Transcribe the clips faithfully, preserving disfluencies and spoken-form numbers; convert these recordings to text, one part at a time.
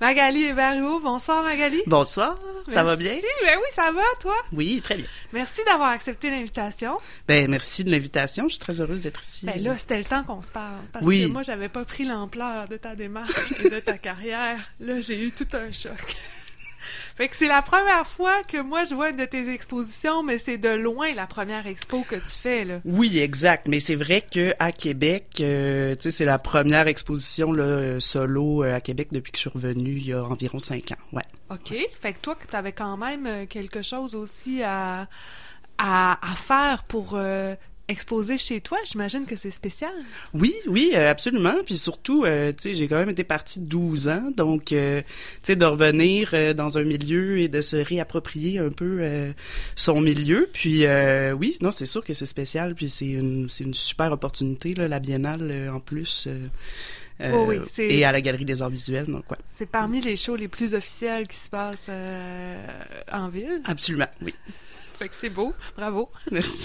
Magali Hébert-Huot, bonsoir Magali. Bonsoir, ça Merci. va bien? Ben oui, ça va, toi? Oui, très bien. Merci d'avoir accepté l'invitation. Ben merci de l'invitation, je suis très heureuse d'être ici. Ben là, c'était le temps qu'on se parle, parce oui. que moi, j'avais pas pris l'ampleur de ta démarche et de ta carrière. Là, j'ai eu tout un choc. Fait que c'est la première fois que moi je vois une de tes expositions, mais c'est de loin la première expo que tu fais, là. Oui, exact. Mais c'est vrai que à Québec, euh, tu sais, c'est la première exposition là, solo euh, à Québec depuis que je suis revenue il y a environ cinq ans. Ouais. OK. Fait que toi, tu avais quand même quelque chose aussi à, à, à faire pour euh, exposer chez toi. J'imagine que c'est spécial. Oui, oui, euh, absolument. Puis surtout, euh, tu sais, j'ai quand même été partie douze ans, donc, euh, tu sais, de revenir euh, dans un milieu et de se réapproprier un peu euh, son milieu. Puis, euh, oui, non, c'est sûr que c'est spécial. Puis c'est une, c'est une super opportunité, là, la Biennale euh, en plus. Euh, Euh, oh oui, c'est... et à la Galerie des Arts Visuels, donc ouais. C'est parmi les shows les plus officiels qui se passent euh, en ville. Absolument, oui. Fait que c'est beau, bravo. Merci.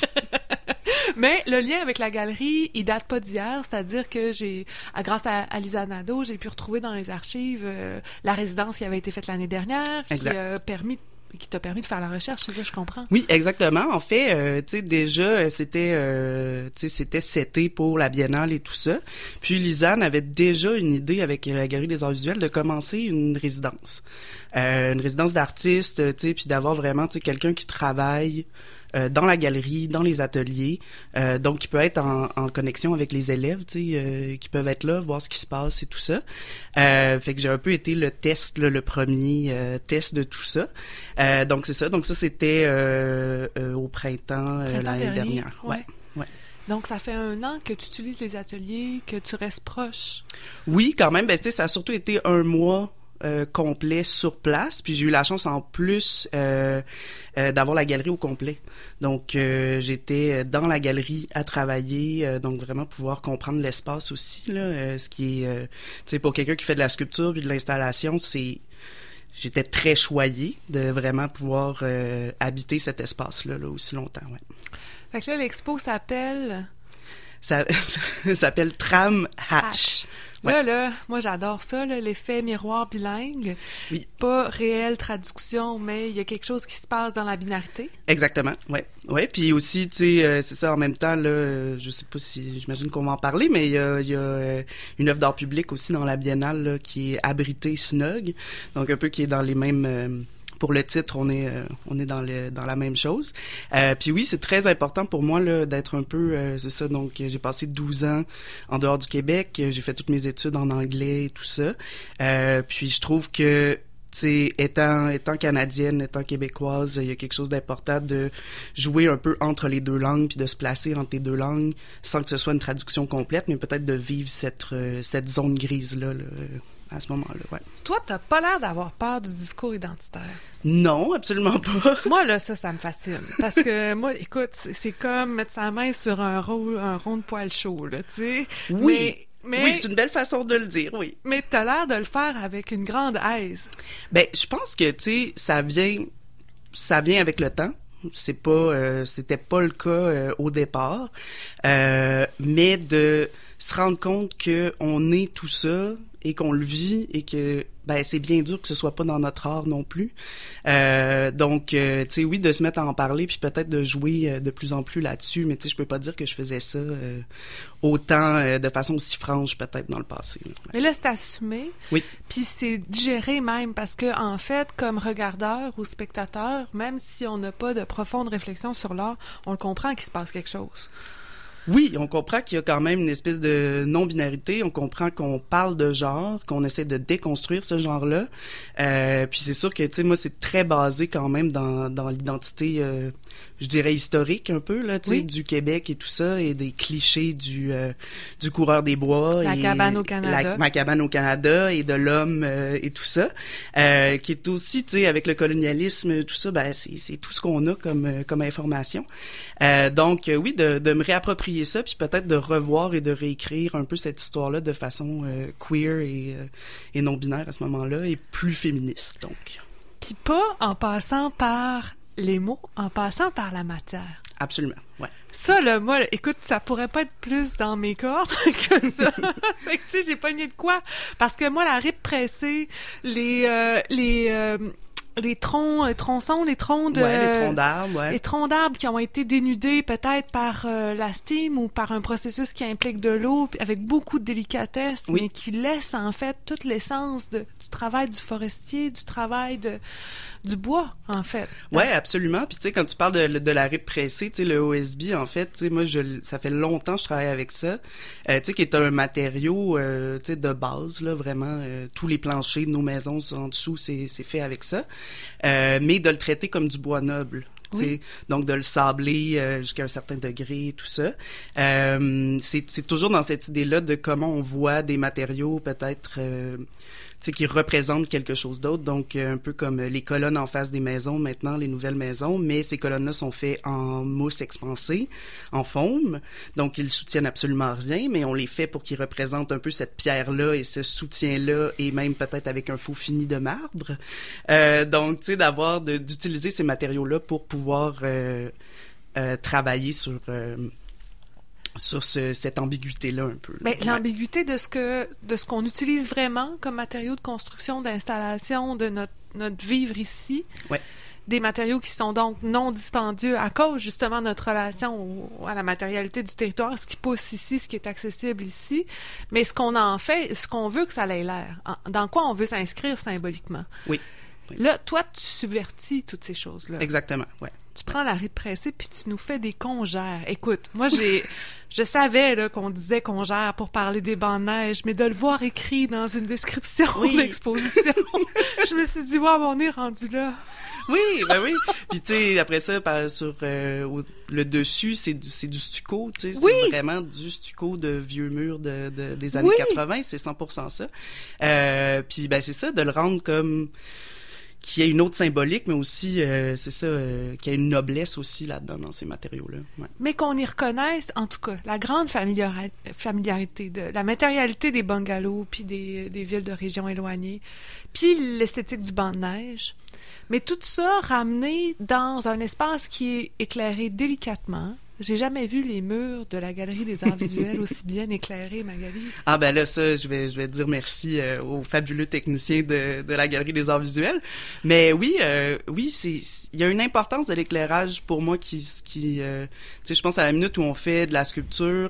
Mais le lien avec la galerie, il date pas d'hier, c'est-à-dire que j'ai, grâce à, à Lisa Nadeau, j'ai pu retrouver dans les archives euh, la résidence qui avait été faite l'année dernière, exact. qui a permis qui t'a permis de faire la recherche, c'est ça, je comprends. Oui, exactement. En fait, euh, tu sais, déjà, c'était, euh, tu sais, c'était seté pour la Biennale et tout ça. Puis Lisanne avait déjà une idée avec la Galerie des Arts Visuels de commencer une résidence, euh, une résidence d'artistes, tu sais, puis d'avoir vraiment, tu sais, quelqu'un qui travaille Euh, dans la galerie, dans les ateliers, euh, donc qui peut être en, en connexion avec les élèves, tu sais, euh, qui peuvent être là, voir ce qui se passe et tout ça. Euh, fait que j'ai un peu été le test, là, le premier euh, test de tout ça. Euh, donc c'est ça. Donc ça c'était euh, euh, au printemps, euh, printemps l'année dernier. dernière. Ouais. ouais. Ouais. Donc, ça fait un an que tu utilises les ateliers, que tu restes proche. Oui, quand même. Ben, tu sais, ça a surtout été un mois Euh, complet sur place, puis j'ai eu la chance en plus euh, euh, d'avoir la galerie au complet. Donc euh, j'étais dans la galerie à travailler, euh, donc vraiment pouvoir comprendre l'espace aussi là, euh, ce qui est, euh, tu sais, pour quelqu'un qui fait de la sculpture puis de l'installation, c'est j'étais très choyée de vraiment pouvoir euh, habiter cet espace-là là, aussi longtemps. Ouais. Fait que là, l'expo s'appelle... Ça, ça s'appelle Tram Hatch. Ouais. Là, là, moi, j'adore ça, là, l'effet miroir bilingue. Oui. Pas réelle traduction, mais il y a quelque chose qui se passe dans la binarité. Exactement, ouais. Ouais, puis aussi, tu sais, euh, c'est ça, en même temps, là, euh, je sais pas si, j'imagine qu'on va en parler, mais il y a, y a euh, une œuvre d'art public aussi dans la Biennale, là, qui est abritée Snug, donc un peu qui est dans les mêmes... Euh, pour le titre, on est euh, on est dans le dans la même chose. Euh, puis oui, c'est très important pour moi là d'être un peu euh, c'est ça. Donc j'ai passé douze ans en dehors du Québec. J'ai fait toutes mes études en anglais et tout ça. Euh, puis je trouve que tu sais, étant étant canadienne, étant québécoise, il y a quelque chose d'important de jouer un peu entre les deux langues puis de se placer entre les deux langues sans que ce soit une traduction complète, mais peut-être de vivre cette euh, cette zone grise là. là à ce moment-là, ouais. Toi, t'as pas l'air d'avoir peur du discours identitaire. Non, absolument pas. Moi, là, ça, ça me fascine. Parce que, moi, écoute, c'est, c'est comme mettre sa main sur un rond, un rond de poil chaud, là, tu sais. Oui. Mais, mais, oui, c'est une belle façon de le dire, oui. Mais t'as l'air de le faire avec une grande aise. Ben, je pense que, tu sais, ça vient, ça vient avec le temps. C'est pas, euh, c'était pas le cas euh, au départ. Euh, mais de se rendre compte que on est tout ça, et qu'on le vit et que ben c'est bien dur que ce soit pas dans notre art non plus. Euh, donc euh, tu sais oui de se mettre à en parler puis peut-être de jouer euh, de plus en plus là-dessus, mais tu sais je peux pas dire que je faisais ça euh, autant euh, de façon aussi franche peut-être dans le passé. Là. Ouais. Mais là c'est assumé. Oui. Puis c'est digéré même parce que en fait comme regardeur ou spectateur, même si on n'a pas de profonde réflexion sur l'art, on le comprend qu'il se passe quelque chose. Oui, on comprend qu'il y a quand même une espèce de non-binarité. On comprend qu'on parle de genre, qu'on essaie de déconstruire ce genre-là. Euh, puis c'est sûr que, tu sais, moi, c'est très basé quand même dans, dans l'identité, euh, je dirais, historique un peu, là, tu sais, oui. du Québec et tout ça, et des clichés du euh, du coureur des bois. La et cabane au Canada. La, ma cabane au Canada et de l'homme euh, et tout ça. Euh, qui est aussi, tu sais, avec le colonialisme, tout ça, ben c'est, c'est tout ce qu'on a comme, comme information. Euh, donc, oui, de, de me réapproprier ça, puis peut-être de revoir et de réécrire un peu cette histoire-là de façon euh, queer et, euh, et non-binaire à ce moment-là, et plus féministe, donc. Puis pas en passant par les mots, en passant par la matière. Absolument, ouais. Ça, là, moi, écoute, ça pourrait pas être plus dans mes cordes que ça. Fait que, tu sais, j'ai pogné de quoi? Parce que moi, la ripe pressée, les... Euh, les euh, les troncs, les tronçons, les troncs de... Ouais, les troncs d'arbres, ouais. Les troncs d'arbres qui ont été dénudés peut-être par euh, la steam ou par un processus qui implique de l'eau avec beaucoup de délicatesse, oui. mais qui laisse en fait toute l'essence de, du travail du forestier, du travail de du bois, en fait. Ouais, absolument. Puis tu sais, quand tu parles de, de la ripe pressée, tu sais, le O S B, en fait, tu sais, moi, je, ça fait longtemps que je travaille avec ça, euh, tu sais, qui est un matériau, euh, tu sais, de base, là, vraiment, euh, tous les planchers de nos maisons en dessous, c'est, c'est fait avec ça, euh, mais de le traiter comme du bois noble. Oui. Donc de le sabler euh, jusqu'à un certain degré, tout ça. Euh, c'est, c'est toujours dans cette idée-là de comment on voit des matériaux peut-être euh, tu sais, qui représentent quelque chose d'autre. Donc euh, un peu comme les colonnes en face des maisons maintenant, les nouvelles maisons, mais ces colonnes-là sont faites en mousse expansée, en foam. Donc ils soutiennent absolument rien, mais on les fait pour qu'ils représentent un peu cette pierre-là et ce soutien-là, et même peut-être avec un faux fini de marbre. Euh, donc tu sais, d'avoir de, d'utiliser ces matériaux-là pour pouvoir euh, euh, travailler sur euh, sur ce, cette ambiguïté-là un peu. Mais l'ambiguïté de ce que de ce qu'on utilise vraiment comme matériaux de construction, d'installation de notre notre vivre ici. Ouais. Des matériaux qui sont donc non dispendieux à cause justement de notre relation au, à la matérialité du territoire, ce qui pousse ici, ce qui est accessible ici, mais ce qu'on en fait, ce qu'on veut que ça ait l'air, dans quoi on veut s'inscrire symboliquement. Oui. Oui. Là, toi, tu subvertis toutes ces choses-là. Exactement, ouais. Tu prends la ripe pressée puis tu nous fais des congères. Écoute, moi, j'ai, je savais là qu'on disait congères pour parler des bancs de neige, mais de le voir écrit dans une description oui. d'exposition, je me suis dit, wow, on est rendu là. Oui, ben oui. Puis tu sais, après ça, par, sur euh, au, le dessus, c'est du, c'est du stucco, tu sais, oui. c'est vraiment du stucco de vieux murs de, de des années oui. quatre-vingts, c'est cent pour cent ça. Euh, puis ben c'est ça, de le rendre comme qu'il y ait une autre symbolique, mais aussi, euh, c'est ça, euh, qu'il y ait une noblesse aussi là-dedans, dans ces matériaux-là. Ouais. Mais qu'on y reconnaisse, en tout cas, la grande familiari- familiarité, de la matérialité des bungalows, puis des, des villes de régions éloignées, puis l'esthétique du banc de neige. Mais tout ça ramené dans un espace qui est éclairé délicatement. J'ai jamais vu les murs de la Galerie des Arts Visuels aussi bien éclairés, Magali. Ah ben là, ça, je vais je vais dire merci euh, aux fabuleux techniciens de, de la Galerie des Arts Visuels. Mais oui, euh, oui, c'est il y a une importance de l'éclairage pour moi qui qui euh, tu sais, je pense à la minute où on fait de la sculpture,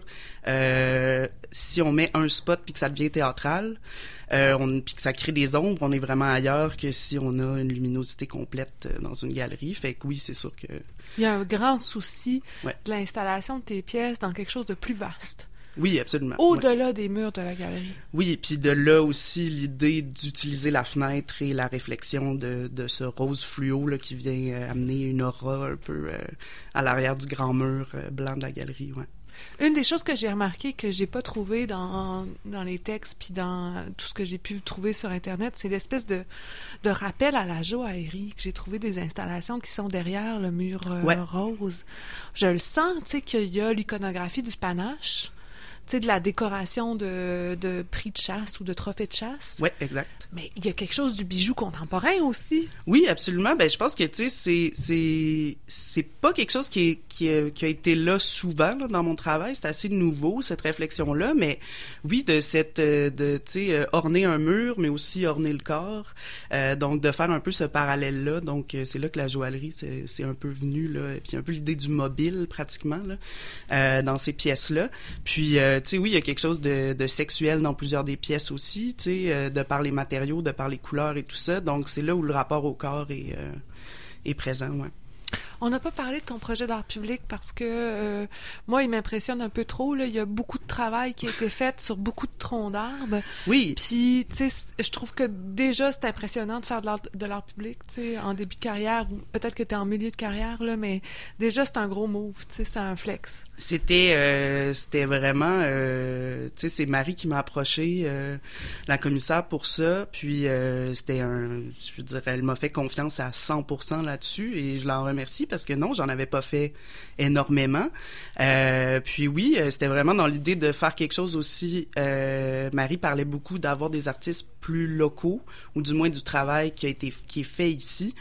euh, si on met un spot puis que ça devient théâtral. Euh, on, puis que ça crée des ombres, on est vraiment ailleurs que si on a une luminosité complète dans une galerie. Fait que oui, c'est sûr que... Il y a un grand souci ouais. de l'installation de tes pièces dans quelque chose de plus vaste. Oui, absolument. Au-delà ouais. des murs de la galerie. Oui, et puis de là aussi l'idée d'utiliser la fenêtre et la réflexion de, de ce rose fluo là, qui vient euh, amener une aura un peu euh, à l'arrière du grand mur euh, blanc de la galerie, ouais. Une des choses que j'ai remarqué que j'ai pas trouvé dans dans les textes puis dans tout ce que j'ai pu trouver sur Internet, c'est l'espèce de de rappel à la joaillerie que j'ai trouvé des installations qui sont derrière le mur euh, ouais. rose. Je le sens, tu sais, qu'il y a l'iconographie du panache, tu sais, de la décoration de de prix de chasse ou de trophées de chasse. Ouais, exact. Mais il y a quelque chose du bijou contemporain aussi. Oui, absolument. Ben, je pense que, tu sais, c'est, c'est, c'est pas quelque chose qui, est, qui, a, qui a été là souvent, là, dans mon travail. C'est assez nouveau, cette réflexion-là. Mais oui, de cette, de, tu sais, orner un mur, mais aussi orner le corps. Euh, donc, de faire un peu ce parallèle-là. Donc, c'est là que la joaillerie, c'est, c'est un peu venu, là. Et puis, un peu l'idée du mobile, pratiquement, là, euh, dans ces pièces-là. Puis, euh, tu sais, oui, il y a quelque chose de, de sexuel dans plusieurs des pièces aussi, tu sais, euh, de par les matériaux, de par les couleurs et tout ça. Donc, c'est là où le rapport au corps est, euh, est présent, ouais. On n'a pas parlé de ton projet d'art public parce que euh, moi, il m'impressionne un peu trop. Là. Il y a beaucoup de travail qui a été fait sur beaucoup de troncs d'arbres. Oui. Puis, tu sais, je trouve que déjà, c'est impressionnant de faire de l'art, de l'art public, tu sais, en début de carrière, ou peut-être que tu es en milieu de carrière, là, mais déjà, c'est un gros move, tu sais, c'est un flex. C'était euh, c'était vraiment... Euh, tu sais, c'est Marie qui m'a approché, euh, la commissaire, pour ça. Puis, euh, c'était un... Je veux dire, elle m'a fait confiance à cent pour cent là-dessus et je l'en remercie parce que non, j'en avais pas fait énormément. Euh, puis oui, c'était vraiment dans l'idée de faire quelque chose aussi. Euh, Marie parlait beaucoup d'avoir des artistes plus locaux ou du moins du travail qui a été qui est fait ici.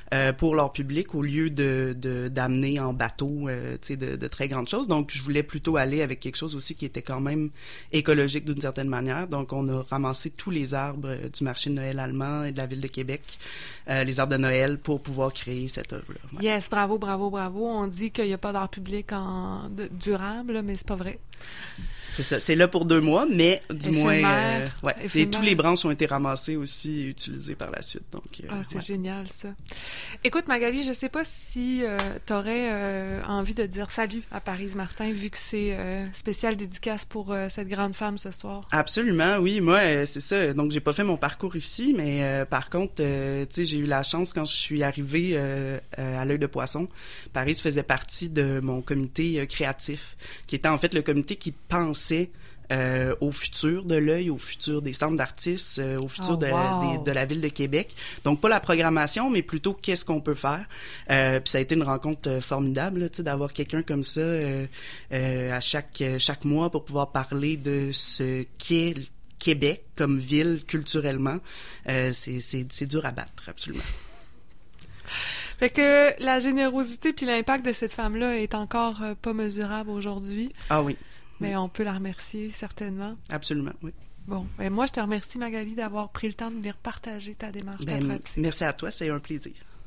euh, pour leur public au lieu de, de d'amener en bateau euh, tu sais de, de très grandes choses. Donc je voulais plutôt aller avec quelque chose aussi qui était quand même écologique d'une certaine manière. Donc on a ramassé tous les arbres euh, du marché de Noël allemand et de la ville de Québec, euh, les arbres de Noël, pour pouvoir créer cette œuvre-là. Ouais. Yes, bravo, bravo, bravo. On dit qu'il n'y a pas d'art public en de, durable, là, mais c'est pas vrai. C'est ça, c'est là pour deux mois, mais du Éphémère, moins, euh, ouais. éphémère. Et tous les branches ont été ramassés aussi et utilisés par la suite. Donc, euh, ah, c'est ouais. génial ça. Écoute Magali, je sais pas si euh, t'aurais euh, envie de dire salut à Parise Martin, vu que c'est euh, spécial dédicace pour euh, cette grande femme ce soir. Absolument, oui. Moi, euh, c'est ça. Donc, j'ai pas fait mon parcours ici, mais euh, par contre, euh, tu sais, j'ai eu la chance quand je suis arrivée euh, euh, à l'Œil de Poisson. Parise faisait partie de mon comité euh, créatif, qui était en fait le comité qui pensait Euh, au futur de l'Œil, au futur des centres d'artistes, euh, au futur oh, de, wow. des, de la ville de Québec. Donc, pas la programmation, mais plutôt qu'est-ce qu'on peut faire. Euh, puis ça a été une rencontre euh, formidable, tu sais, d'avoir quelqu'un comme ça euh, euh, à chaque chaque mois pour pouvoir parler de ce qu'est Québec comme ville culturellement. Euh, c'est, c'est, c'est dur à battre, absolument. Fait que la générosité puis l'impact de cette femme-là est encore euh, pas mesurable aujourd'hui. Ah oui. Mais on peut la remercier, certainement. Absolument, oui. Bon, ben moi, je te remercie, Magali, d'avoir pris le temps de venir partager ta démarche, ben, ta pratique. Merci à toi, c'est un plaisir.